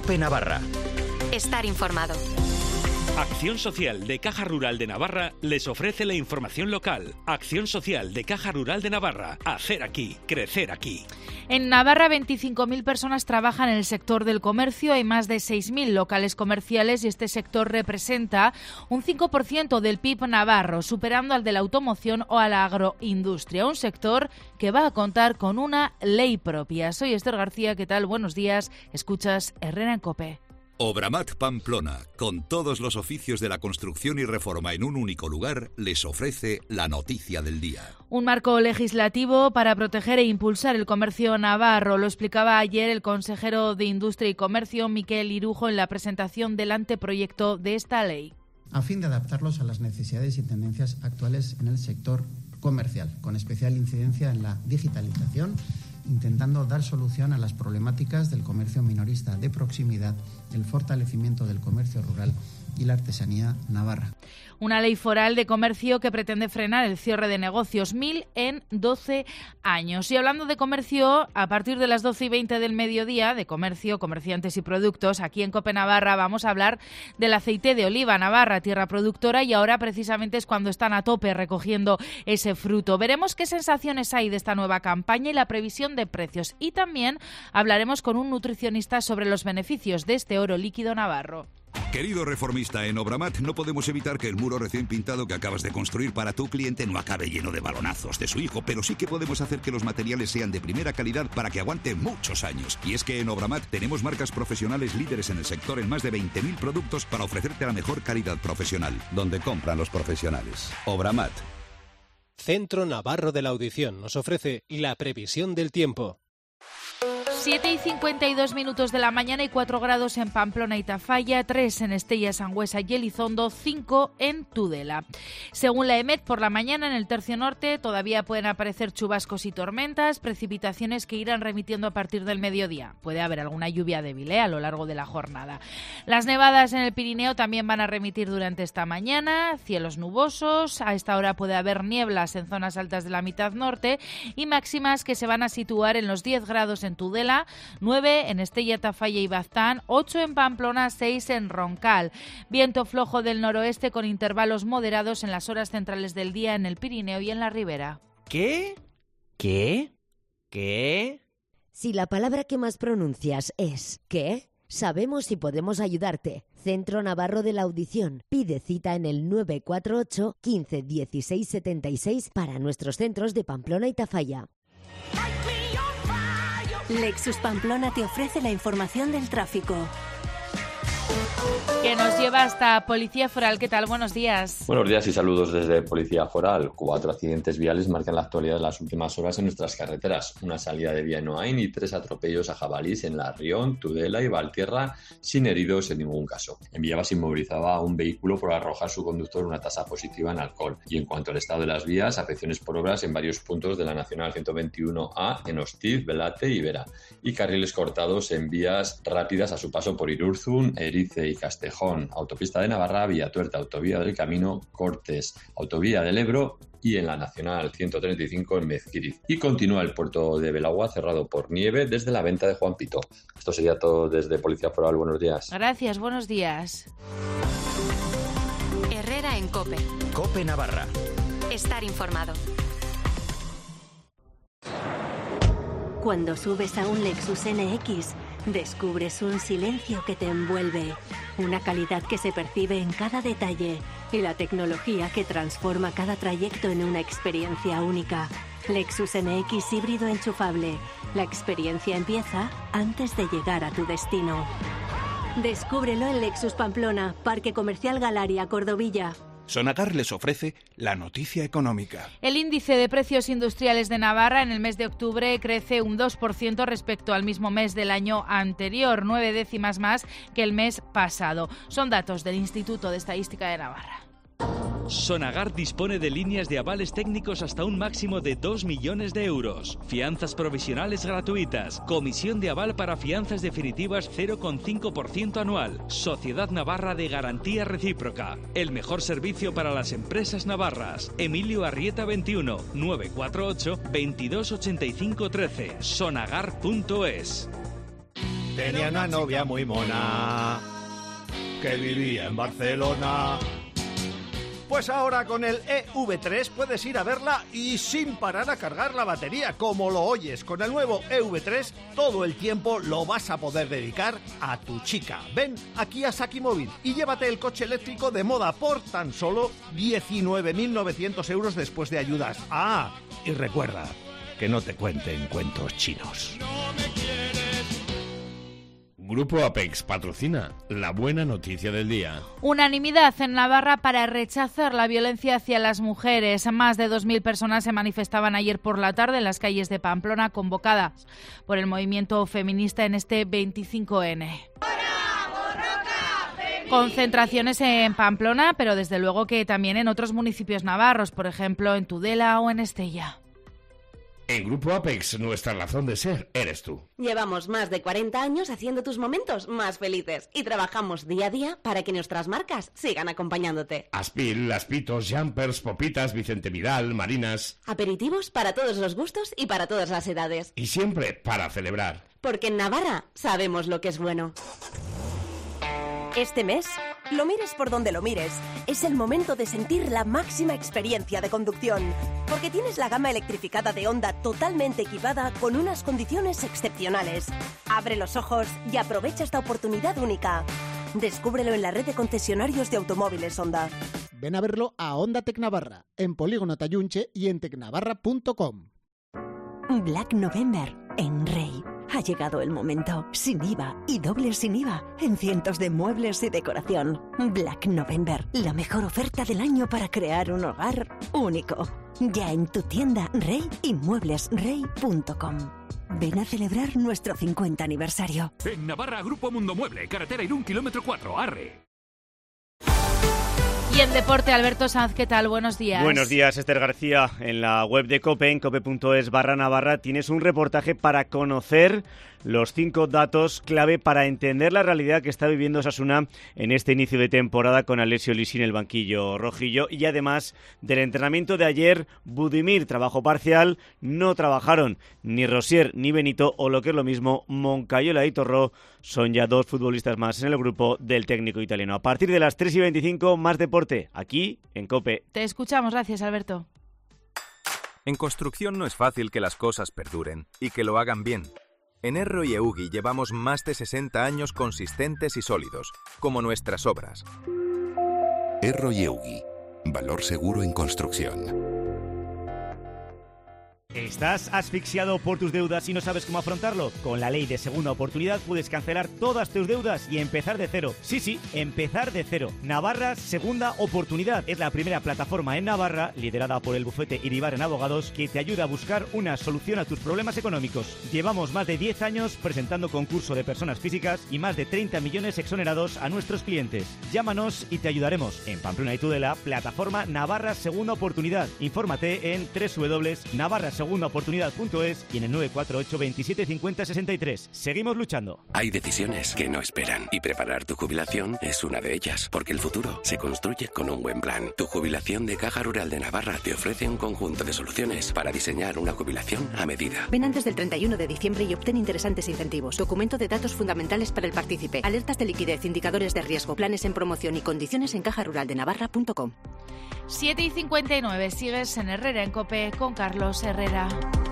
COPE Navarra. Estar informado. Acción Social de Caja Rural de Navarra les ofrece la información local. Acción Social de Caja Rural de Navarra. Hacer aquí, crecer aquí. En Navarra, 25.000 personas trabajan en el sector del comercio. Hay más de 6.000 locales comerciales y este sector representa un 5% del PIB navarro, superando al de la automoción o a la agroindustria. Un sector que va a contar con una ley propia. Soy Esther García, ¿qué tal? Buenos días. Escuchas Herrera en COPE. Obramat Pamplona, con todos los oficios de la construcción y reforma en un único lugar, les ofrece la noticia del día. Un marco legislativo para proteger e impulsar el comercio navarro. Lo explicaba ayer el consejero de Industria y Comercio, Miquel Irujo, en la presentación del anteproyecto de esta ley. A fin de adaptarlos a las necesidades y tendencias actuales en el sector comercial, con especial incidencia en la digitalización, intentando dar solución a las problemáticas del comercio minorista de proximidad, el fortalecimiento del comercio rural y la artesanía navarra. Una ley foral de comercio que pretende frenar el cierre de negocios, 1.000 en 12 años. Y hablando de comercio, a partir de las 12:20 del mediodía, de comercio, comerciantes y productos, aquí en COPE Navarra vamos a hablar del aceite de oliva. Navarra, tierra productora, y ahora precisamente es cuando están a tope recogiendo ese fruto. Veremos qué sensaciones hay de esta nueva campaña y la previsión de precios. Y también hablaremos con un nutricionista sobre los beneficios de este oro líquido navarro. Querido reformista, en Obramat no podemos evitar que el muro recién pintado que acabas de construir para tu cliente no acabe lleno de balonazos de su hijo, pero sí que podemos hacer que los materiales sean de primera calidad para que aguante muchos años. Y es que en Obramat tenemos marcas profesionales líderes en el sector en más de 20.000 productos para ofrecerte la mejor calidad profesional, donde compran los profesionales. Obramat. Centro Navarro de la Audición nos ofrece la previsión del tiempo. 7:52 de la mañana y 4 grados en Pamplona y Tafalla, 3 en Estella, Sangüesa y Elizondo, 5 en Tudela. Según la EMET, por la mañana en el tercio norte todavía pueden aparecer chubascos y tormentas, precipitaciones que irán remitiendo a partir del mediodía. Puede haber alguna lluvia débil a lo largo de la jornada. Las nevadas en el Pirineo también van a remitir durante esta mañana, cielos nubosos, a esta hora puede haber nieblas en zonas altas de la mitad norte y máximas que se van a situar en los 10 grados en Tudela, 9 en Estella, Tafalla y Baztán, 8 en Pamplona, 6 en Roncal. Viento flojo del noroeste con intervalos moderados en las horas centrales del día en el Pirineo y en la Ribera. ¿Qué? Si la palabra que más pronuncias es ¿qué? Sabemos si podemos ayudarte. Centro Navarro de la Audición. Pide cita en el 948 15 16 76 para nuestros centros de Pamplona y Tafalla. Lexus Pamplona te ofrece la información del tráfico. Que nos lleva hasta Policía Foral. ¿Qué tal? Buenos días. Buenos días y saludos desde Policía Foral. 4 accidentes viales marcan la actualidad de las últimas horas en nuestras carreteras. Una salida de vía en Oain y 3 atropellos a jabalís en La Rión, Tudela y Valtierra, sin heridos en ningún caso. En Villava se inmovilizaba un vehículo por arrojar su conductor una tasa positiva en alcohol. Y en cuanto al estado de las vías, afecciones por obras en varios puntos de la Nacional 121A en Hostiz, Velate y Vera. Y carriles cortados en vías rápidas a su paso por Irurzun, Erice y Castejón, Autopista de Navarra, Villatuerta, Autovía del Camino, Cortes, Autovía del Ebro y en la Nacional 135 en Mezquiriz. Y continúa el puerto de Belagua cerrado por nieve desde la venta de Juan Pito. Esto sería todo desde Policía Foral. Buenos días. Gracias, buenos días. Herrera en COPE. COPE Navarra. Estar informado. Cuando subes a un Lexus NX, descubres un silencio que te envuelve, una calidad que se percibe en cada detalle y la tecnología que transforma cada trayecto en una experiencia única. Lexus NX híbrido enchufable. La experiencia empieza antes de llegar a tu destino. Descúbrelo en Lexus Pamplona, Parque Comercial Galaria, Cordovilla. Sonagar les ofrece la noticia económica. El índice de precios industriales de Navarra en el mes de octubre crece un 2% respecto al mismo mes del año anterior, 9 décimas más que el mes pasado. Son datos del Instituto de Estadística de Navarra. Sonagar dispone de líneas de avales técnicos hasta un máximo de 2 millones de euros. Fianzas provisionales gratuitas. Comisión de aval para fianzas definitivas 0,5% anual. Sociedad Navarra de Garantía Recíproca. El mejor servicio para las empresas navarras. Emilio Arrieta 21 948 22 85 13. Sonagar.es. tenía una novia muy mona que vivía en Barcelona. Pues ahora con el EV3 puedes ir a verla y sin parar a cargar la batería, como lo oyes. Con el nuevo EV3 todo el tiempo lo vas a poder dedicar a tu chica. Ven aquí a Saki Móvil y llévate el coche eléctrico de moda por tan solo 19.900 euros después de ayudas. Ah, y recuerda que no te cuenten cuentos chinos. Grupo Apex patrocina la buena noticia del día. Unanimidad en Navarra para rechazar la violencia hacia las mujeres. Más de 2.000 personas se manifestaban ayer por la tarde en las calles de Pamplona, convocadas por el movimiento feminista en este 25N. Concentraciones en Pamplona, pero desde luego que también en otros municipios navarros, por ejemplo en Tudela o en Estella. En Grupo Apex, nuestra razón de ser eres tú. Llevamos más de 40 años haciendo tus momentos más felices y trabajamos día a día para que nuestras marcas sigan acompañándote. Aspil, Aspitos, Jumpers, Popitas, Vicente Vidal, Marinas. Aperitivos para todos los gustos y para todas las edades. Y siempre para celebrar. Porque en Navarra sabemos lo que es bueno. Este mes, lo mires por donde lo mires, es el momento de sentir la máxima experiencia de conducción, porque tienes la gama electrificada de Honda totalmente equipada con unas condiciones excepcionales. Abre los ojos y aprovecha esta oportunidad única. Descúbrelo en la red de concesionarios de automóviles Honda. Ven a verlo a Honda Tecnavarra, en Polígono Tayunche y en tecnavarra.com. Black November en Rey. Ha llegado el momento, sin IVA y doble sin IVA, en cientos de muebles y decoración. Black November, la mejor oferta del año para crear un hogar único. Ya en tu tienda Rey y mueblesrey.com. Ven a celebrar nuestro 50 aniversario. En Navarra, Grupo Mundo Mueble, carretera Irún, kilómetro 4, Arre. Y en deporte, Alberto Sanz, ¿qué tal? Buenos días. Buenos días, Esther García. En la web de COPE, en cope.es/Navarra, tienes un reportaje para conocer los 5 datos clave para entender la realidad que está viviendo Osasuna en este inicio de temporada con Alessio Lisi en el banquillo rojillo. Y además del entrenamiento de ayer, Budimir, trabajo parcial, no trabajaron ni Rosier ni Benito, o lo que es lo mismo, Moncayola y Torró. Son ya 2 futbolistas más en el grupo del técnico italiano. A partir de las 3:25, más deporte, aquí en COPE. Te escuchamos, gracias, Alberto. En construcción no es fácil que las cosas perduren y que lo hagan bien. En Erro y Eugi llevamos más de 60 años consistentes y sólidos, como nuestras obras. Erro y Eugi, valor seguro en construcción. ¿Estás asfixiado por tus deudas y no sabes cómo afrontarlo? Con la ley de segunda oportunidad puedes cancelar todas tus deudas y empezar de cero. Sí, empezar de cero. Navarra Segunda Oportunidad es la primera plataforma en Navarra, liderada por el bufete Iribarren Abogados, que te ayuda a buscar una solución a tus problemas económicos. Llevamos más de 10 años presentando concurso de personas físicas y más de 30 millones exonerados a nuestros clientes. Llámanos y te ayudaremos. En Pamplona y Tudela, plataforma Navarra Segunda Oportunidad. Infórmate en www.navarrasegundaoportunidad.es y en el 948 27 50 63. Seguimos luchando. Hay decisiones que no esperan y preparar tu jubilación es una de ellas, porque el futuro se construye con un buen plan. Tu jubilación de Caja Rural de Navarra te ofrece un conjunto de soluciones para diseñar una jubilación a medida. Ven antes del 31 de diciembre y obtén interesantes incentivos. Documento de datos fundamentales para el partícipe. Alertas de liquidez, indicadores de riesgo, planes en promoción y condiciones en cajaruraldenavarra.com. 7:59, sigues en Herrera en COPE con Carlos Herrera.